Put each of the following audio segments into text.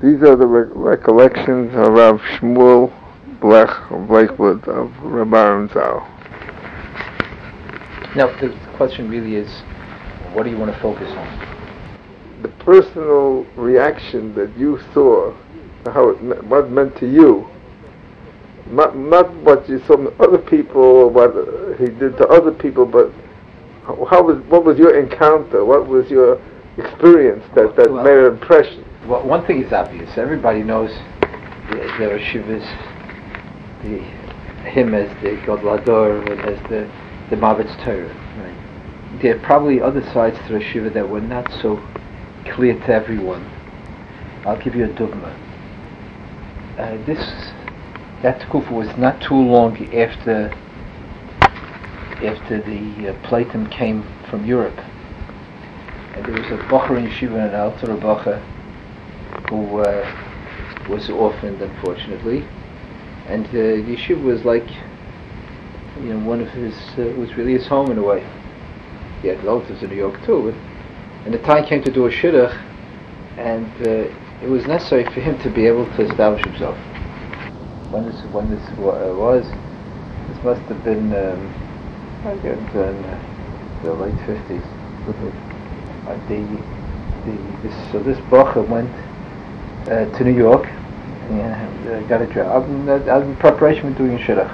These are the recollections of Rav Shmuel Blech of Lakewood of Rabbi Aaron Zal. Now, the question really is, what do you want to focus on? The personal reaction that you saw, what it meant to you, not what you saw from other people or what he did to other people, but what was your encounter? What was your experience that made an impression? Well, one thing is obvious. Everybody knows the Shivas, him as the Godlador and as the Mavetz Torah. Right. There are probably other sides to the Shiva that were not so clear to everyone. I'll give you a dogma. That Kufa was not too long after the Plaitim came from Europe, and there was a Bocher in Yeshiva, an Alter Bocher, who was orphaned, unfortunately, and the Yeshiva was like, one of his was really his home in a way. He had relatives in New York too, and the time came to do a shidduch, and it was necessary for him to be able to establish himself. When this was, this must have been in the late 50s. So this Bocher went to New York and got a job in preparation for doing a shidduch.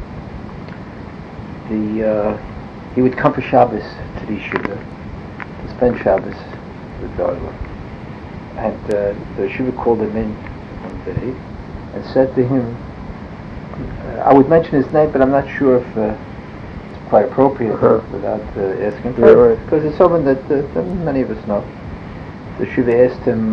He would come for Shabbos to the yeshiva to spend Shabbos with Darla. And the yeshiva called him in one day and said to him, I would mention his name, but I'm not sure if it's quite appropriate without asking for it, because it's someone that many of us know. The yeshiva asked him,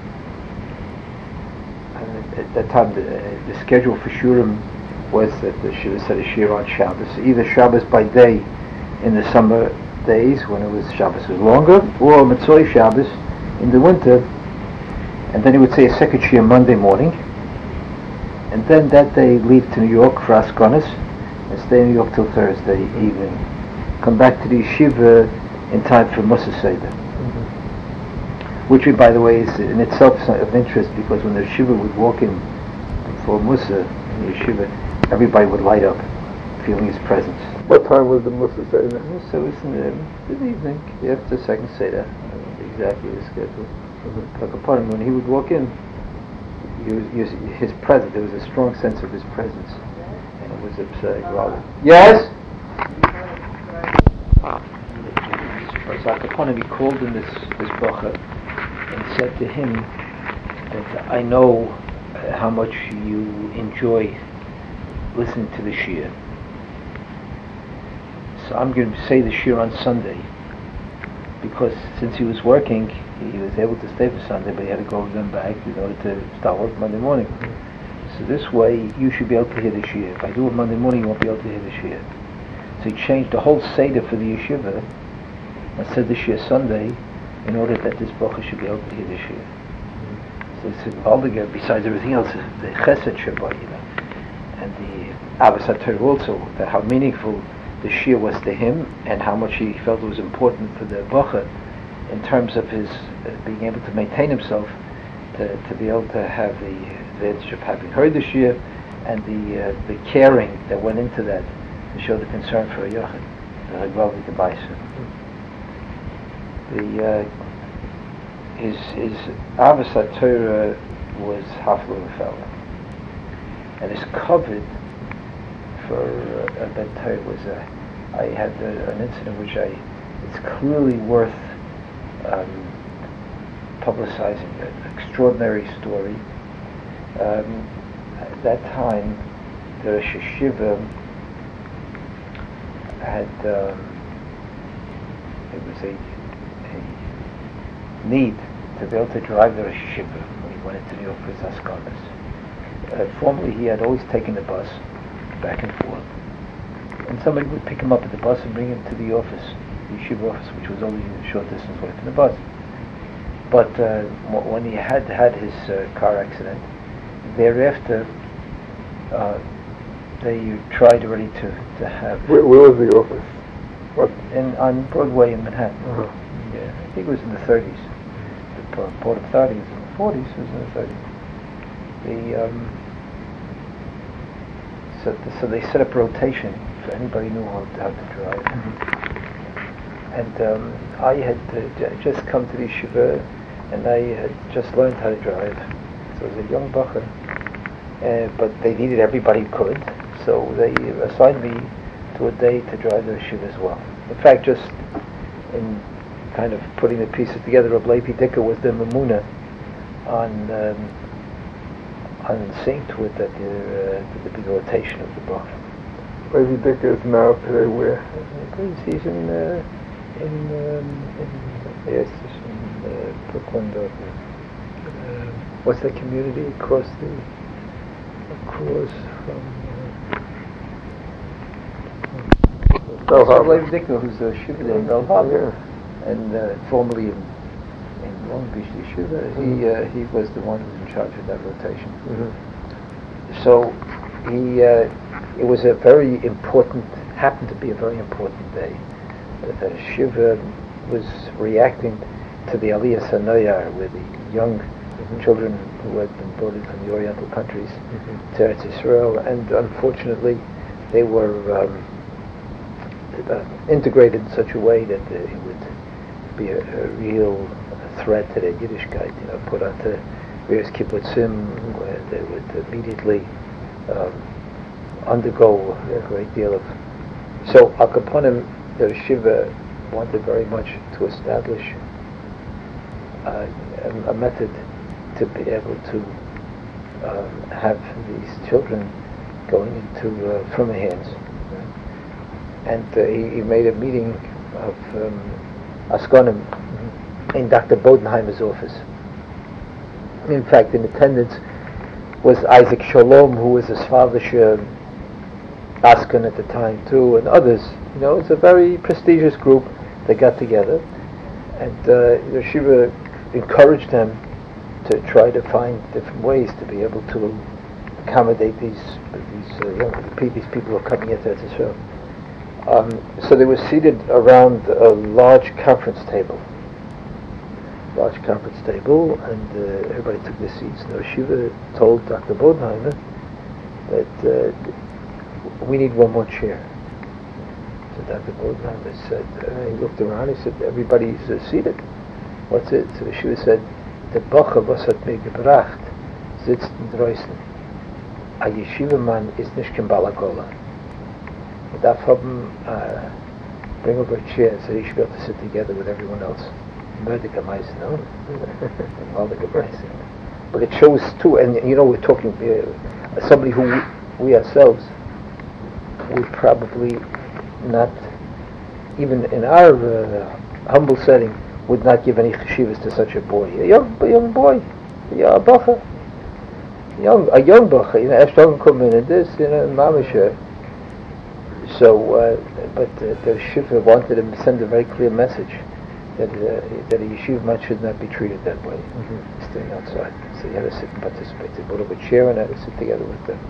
at that time the schedule for Shurim was that the yeshiva said a shir on Shabbos, either Shabbos by day in the summer days when it was Shabbos was longer, or Matzoi Shabbos in the winter, and then he would say a second shir Monday morning, and then that day leave to New York for Askonis and stay in New York till Thursday evening. Come back to the yeshiva in time for Musa Seder. Which, by the way, is in itself of interest, because when the yeshiva would walk in before Musa in the yeshiva, everybody would light up, feeling his presence. What time was the Musa Seder? Musa was in the evening, after the second Seder, exactly the schedule. Like upon him, when he would walk in, his presence, there was a strong sense of his presence, and it was upsetting. Yes? So upon him, he called in this Bocher and said to him that I know how much you enjoy listening to the shir. So I'm going to say the shir on Sunday, because since he was working, he was able to stay for Sunday, but he had to go then back in order to start work Monday morning. So this way, you should be able to hear the shir. If I do it Monday morning, you won't be able to hear the shir. So he changed the whole seder for the yeshiva and said the shir Sunday, in order that this Bocher should be able to hear the shir. So it's altogether, besides everything else, the chesed shabbat, and the Avos HaTorah also, that how meaningful the shir was to him, and how much he felt it was important for the Bocher in terms of his being able to maintain himself, to be able to have the advantage of having heard the shir, and the caring that went into that, to show the concern for a yochid, the Baisa. His Avos HaTorah was Hafla Fella, and his covet for Ben Torah was I had an incident which it's clearly worth publicizing, an extraordinary story. At that time, the Rosh Yeshiva had it was a need to be able to drive the Rosh Yeshiva when he went into New York for his Askanas. Formerly, he had always taken the bus back and forth, and somebody would pick him up at the bus and bring him to the office, the yeshiva office, which was only a short distance away from the bus. But when he had his car accident, thereafter they tried already to have... Where was the office? What? On Broadway in Manhattan. Uh-huh. Yeah, I think it was in the 30s. The Port Authority was in the 40s, he was in the 30s. So they set up rotation for anybody who knew how to drive. And I had just come to the yeshiva, and I had just learned how to drive. So I was a young bacher, but they needed everybody who could, so they assigned me to a day to drive the yeshiva as well. In fact, just in kind of putting the pieces together, Reb Levi Dicker was the mamuna on seeing to it that the big rotation of the bacher. Levi Dicker is now today where? He's in Brooklyn. What's that community across from? Levi Dicker, who's a yeshiva in Bel Harbor, and formerly in Long Beach yeshiva, he was the one who was in charge of that rotation. So it was a very important, happened to be a very important day. The yeshiva was reacting to the Aliyah Sanoyar, where the young children who had been brought in from the Oriental countries to Eretz Yisrael, and unfortunately they were integrated in such a way that it would be a real threat to their Yiddishkeit, put onto various kibbutzim, where they would immediately undergo a great deal of... So Al Kaponim, the yeshiva wanted very much to establish a method to be able to have these children going into from hands. And he made a meeting of Askonim in Dr. Bodenheimer's office. In fact, in attendance was Isaac Shalom, who was his father's Askan at the time too, and others. It's a very prestigious group that got together, and the yeshiva encouraged them to try to find different ways to be able to accommodate these people who are coming into Israel. So they were seated around a large conference table, and everybody took their seats. And the yeshiva told Dr. Bodenheimer that we need one more chair. So Dr. Bodenheimer said, he looked around, he said, everybody's seated. What's it? So the yeshiva said, the Bacher, was hat mir gebracht, sitzt draußen. A yeshiva man ist nicht kein Balagola. We darf haben, bring over a chair so he should be able to sit together with everyone else. Mördiger Meister, no? But it shows too, and we're talking, somebody who we ourselves would probably not, even in our humble setting, would not give any cheshivas to such a boy. A young boy, a bacher, a young bacher. Ashton come in and this, mamish. So, but the yeshiva wanted him to send a very clear message that a yeshiva man should not be treated that way, staying outside. So you had to sit and participate. They put up a chair and had to sit together with them.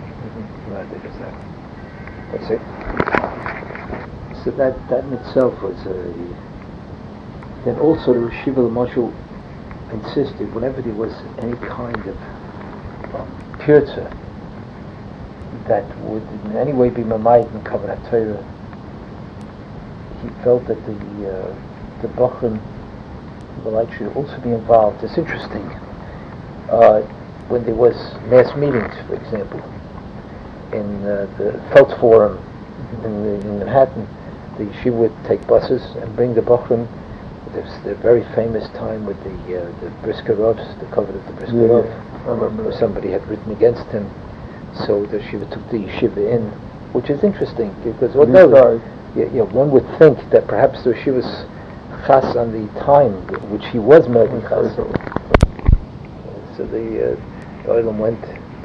That's it. So that in itself was then also the yeshiva Marshal insisted whenever there was any kind of pirza that would in any way be mamayit and kavanat Torah, he felt that the Bachrim should also be involved. It's interesting, when there was mass meetings, for example, in the Felt Forum in Manhattan, the yeshiva would take buses and bring the Bachrim. There's the very famous time with the Briskerovs, the cover of the Briskerov, where somebody had written against him, so the yeshiva took the yeshiva in, which is interesting, because one would think that perhaps the yeshiva's chas on the time which he was murdered chas. So the Olam went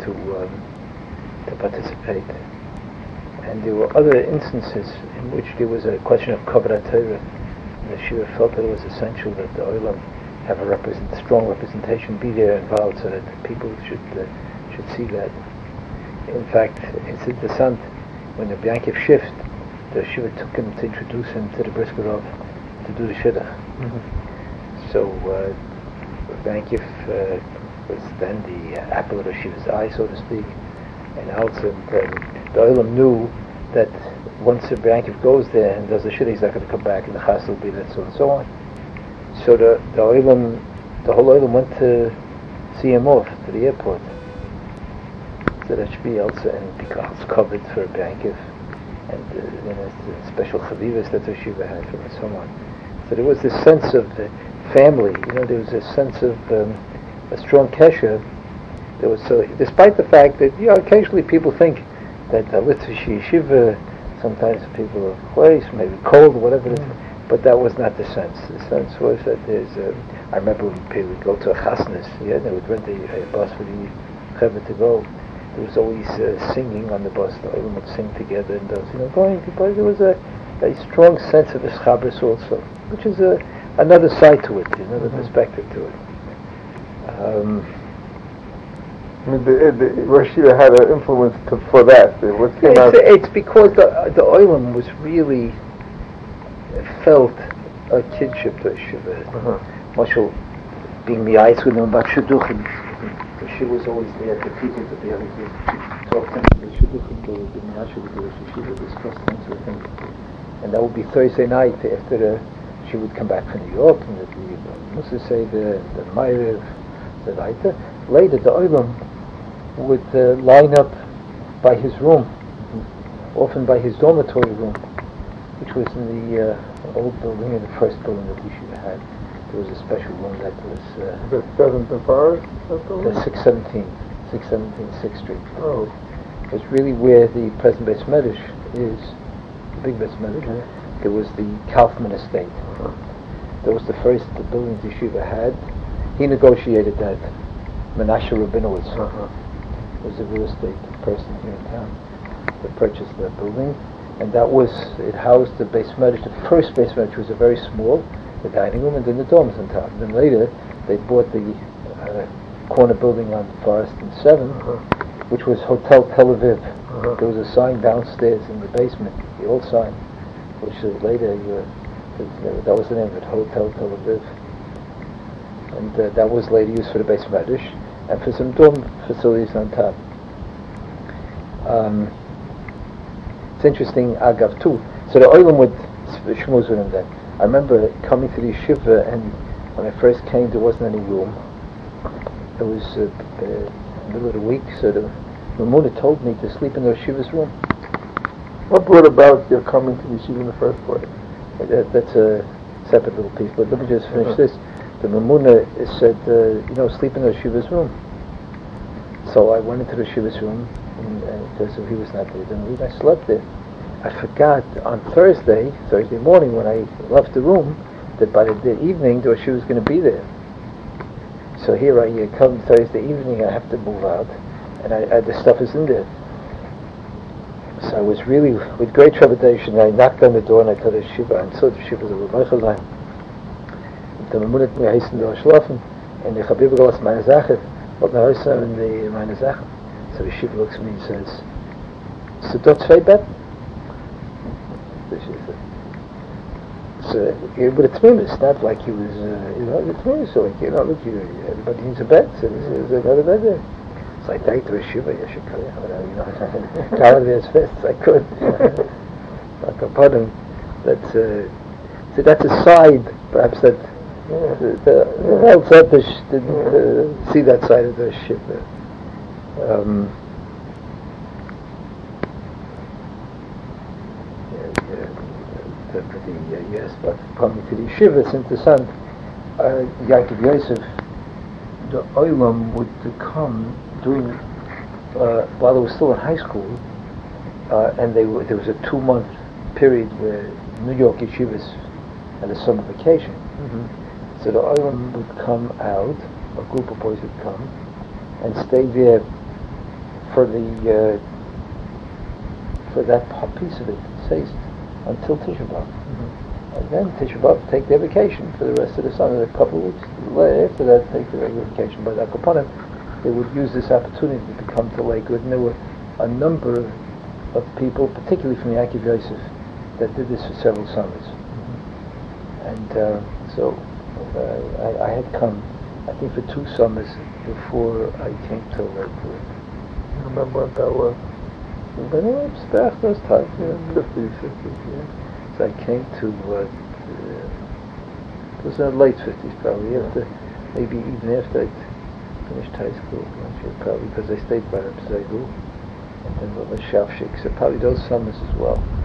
to participate, and there were other instances in which there was a question of kavanat Torah. The yeshiva felt that it was essential that the Olam have a strong representation, be there involved, so that people should see that. In fact, it's interessant, when the Biankiv shift, the yeshiva took him to introduce him to the Briskerov to do the shidduch. So Biankiv was then the apple of Shiva's eye, so to speak. And also, the Olam knew that once a Yankiv goes there and does the shit, he's not going to come back, and the chas will be there, so and so on. So the whole Olam went to see him off to the airport. So that should be also, and because it's covered for a Yankiv, and the special chavivas that the Shiva had for and so on. So there was this sense of family. There was a sense of a strong kesher. There was, so despite the fact that occasionally people think that Litvish Yeshiva, sometimes people are place, maybe cold or whatever it is, but that was not the sense. The sense was that I remember when people would go to a chasnas, they would rent a bus for the chevra to go. There was always singing on the bus. The Olam would sing together and those, going. But there was a strong sense of eschabris also, which is another side to it, another perspective to it. The Rosh Yeshiva had an influence for that. It's because the Olam was really felt a kinship to Yeshiva. Marshall being the eyes with him about Shidduchim. She was always there to teach it to be able to talk to him. The Shidduchim would be naturally to Yeshiva, discuss things with him. And that would be Thursday night after she would come back from New York, and the Musa say the Ma'ariv, the Later. Later, the Olam would line up by his room, often by his dormitory room, which was in the old building, in the first building that Yeshiva had. There was a special room that was... the 7th and Forest? The 617 6th Street. Oh. It was really where the present Beis Medrash is, the big Beis Medrash. It was the Kaufman estate. That was the first building Yeshiva had. He negotiated that. Menashe Rabinowitz was a real estate person here in town that purchased that building, and it housed the Beis Medrash. The first Beis Medrash was a very small, the dining room, and then the dorms on top. And then later they bought the corner building on Forest and 7, which was Hotel Tel Aviv. There was a sign downstairs in the basement, the old sign, which later that was the name of it, Hotel Tel Aviv. And that was later used for the Beis Medrash and for some dorm facilities on top. It's interesting, Agav too. So the Olam would shmooze with him then. I remember coming to the yeshiva, and when I first came, there wasn't any room. It was the middle of the week, so the Mamuna told me to sleep in the yeshiva's room. What brought about your coming to the yeshiva in the first place? That's a separate little piece, but let me just finish this. The Mamuna said, sleep in the yeshiva's room. So I went into the yeshiva's room, and because he was not there, then I slept there. I forgot on Thursday morning when I left the room, that by the evening the yeshiva was going to be there. So here I come Thursday evening, I have to move out, and the stuff is in there. So I was really, with great trepidation, I knocked on the door and I told the yeshiva, and so the yeshiva was a Rebbe Chaim. The Mamunat mir heißen da schlafen, and the Chabib galas meine Sache, what my house in the meine Sache. So the yeshiva looks at me and says, "So dort zwei Betten?" So but it's me, it's not like he was, it's me, so like, look, everybody needs a bed, so there's another bed there. So I thanked the yeshiva, cover as fast as I could. Like upon him. That's a side, perhaps, that the outside didn't see that side of the yeshiva. Yes, but coming to the yeshiva, it's interesting. Yaakov Yosef, the Olam would come during while they were still in high school, and there was a 2-month period where New York yeshivas had a summer vacation. So the Olam would come out, a group of boys would come, and stay there for that piece of it, says, until Tisha B'Av. And then Tisha B'Av take their vacation for the rest of the summer. A couple of weeks after that, take the regular vacation. But Akaponim, they would use this opportunity to come to Lakewood, and there were a number of people, particularly from Yaakov Yosef, that did this for several summers. And so I had come I think for 2 summers before I came to Lakewood. You remember what that was? But anyway, it's back those times, yeah. 50s, 60s, yeah. So I came to, it was in the late 50s probably, after, maybe even after I'd finished high school, I'm not sure, probably because I stayed by Reb Zegel, and then with the Shavshik, so probably those summers as well.